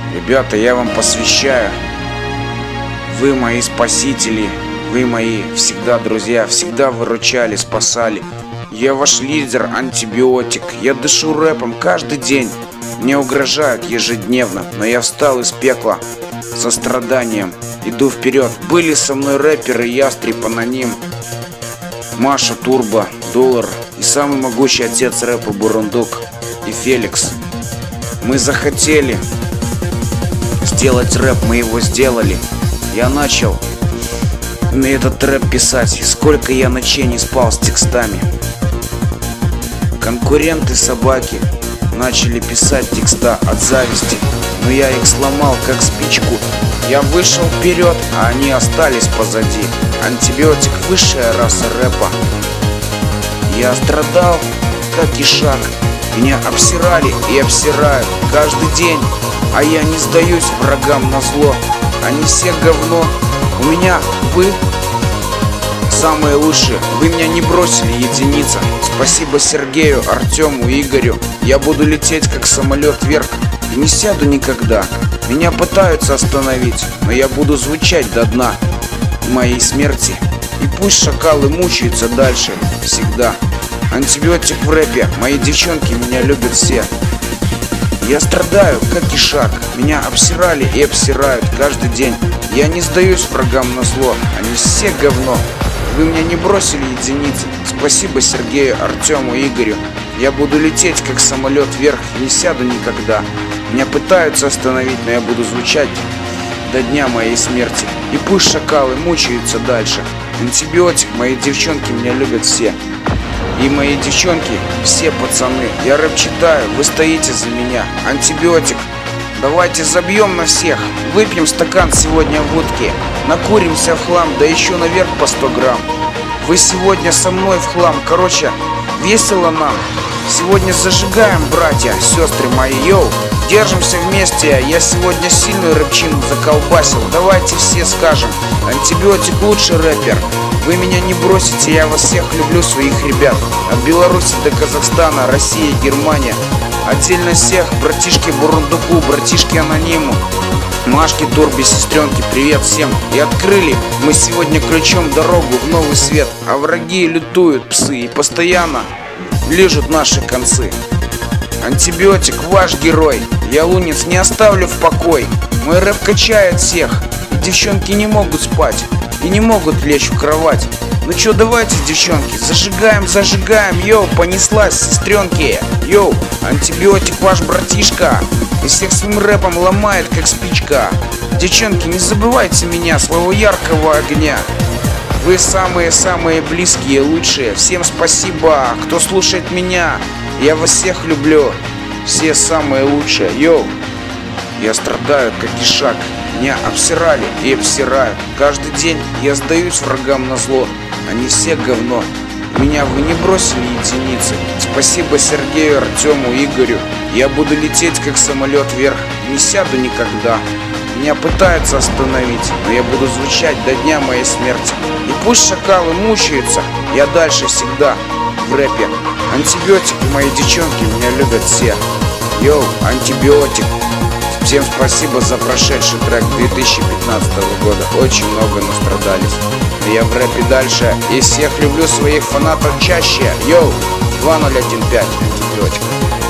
Ребята, я вам посвящаю. Вы мои спасители, вы мои всегда друзья, всегда выручали, спасали. Я ваш лидер, антибиотик. Я дышу рэпом каждый день. Мне угрожают ежедневно, но я встал из пекла со страданием. Иду вперед. Были со мной рэперы, Ястреб, Аноним, Маша, Турбо, Доллар и самый могучий отец рэпа Бурундук и Феликс. Мы захотели сделать рэп, мы его сделали. Я начал на этот рэп писать, и сколько я ночей не спал с текстами. Конкуренты собаки начали писать текста от зависти, но я их сломал как спичку. Я вышел вперед, а они остались позади. Антибиотик — высшая раса рэпа. Я страдал как ишак. Меня обсирали и обсирают каждый день, а я не сдаюсь врагам назло. Они все говно. У меня вы самые лучшие. Вы меня не бросили, единица. Спасибо Сергею, Артему, Игорю. Я буду лететь как самолет вверх и не сяду никогда. Меня пытаются остановить, но я буду звучать до дна моей смерти. И пусть шакалы мучаются дальше всегда. Антибиотик в рэпе. Мои девчонки меня любят все. Я страдаю как ишак. Меня обсирали и обсирают каждый день. Я не сдаюсь врагам на зло. Они все говно. Вы меня не бросили, единицы. Спасибо Сергею, Артему, Игорю. Я буду лететь как самолет вверх и не сяду никогда. Меня пытаются остановить, но я буду звучать до дня моей смерти. И пусть шакалы мучаются дальше. Антибиотик, мои девчонки меня любят все. И мои девчонки, все пацаны. Я рэп читаю, вы стоите за меня. Антибиотик, давайте забьем на всех. Выпьем стакан сегодня водки. Накуримся в хлам, да еще наверх по 100 грамм. Вы сегодня со мной в хлам. Короче, весело нам. Сегодня зажигаем, братья, сестры мои, йоу. Держимся вместе. Я сегодня сильную рэпчину заколбасил. Давайте все скажем: Антибиотик лучший рэпер. Вы меня не бросите, я вас всех люблю, своих ребят. От Беларуси до Казахстана, Россия, Германия. Отдельно всех, братишке Бурундуку, братишке Анониму, Машке, Турбе, сестренке, привет всем. И открыли мы сегодня ключом дорогу в новый свет. А враги лютуют, псы, и постоянно лижут наши концы. Антибиотик ваш герой. Я лунец не оставлю в покой. Мой рэп качает всех. И девчонки не могут спать и не могут лечь в кровать. Ну чё, давайте, девчонки, зажигаем, зажигаем. Йоу, понеслась, сестренки. Йоу, Антибиотик ваш братишка. И всех своим рэпом ломает, как спичка. Девчонки, не забывайте меня, своего яркого огня. Вы самые-самые близкие, лучшие. Всем спасибо, кто слушает меня. Я вас всех люблю. Все самые лучшие. Йоу. Я страдаю как ишак. Меня обсирали и обсирают каждый день. Я сдаюсь врагам на зло. Они все говно. Меня вы не бросили, единицы. Спасибо Сергею, Артему, Игорю. Я буду лететь как самолет вверх. Не сяду никогда. Меня пытаются остановить, но я буду звучать до дня моей смерти. И пусть шакалы мучаются, я дальше всегда в рэпе. Антибиотик и мои девчонки меня любят все. Йоу, Антибиотик. Всем спасибо за прошедший трек 2015 года. Очень много настрадались. Я в рэпе дальше. И всех люблю, своих фанатов чаще. Йоу, 2015 Антибиотик.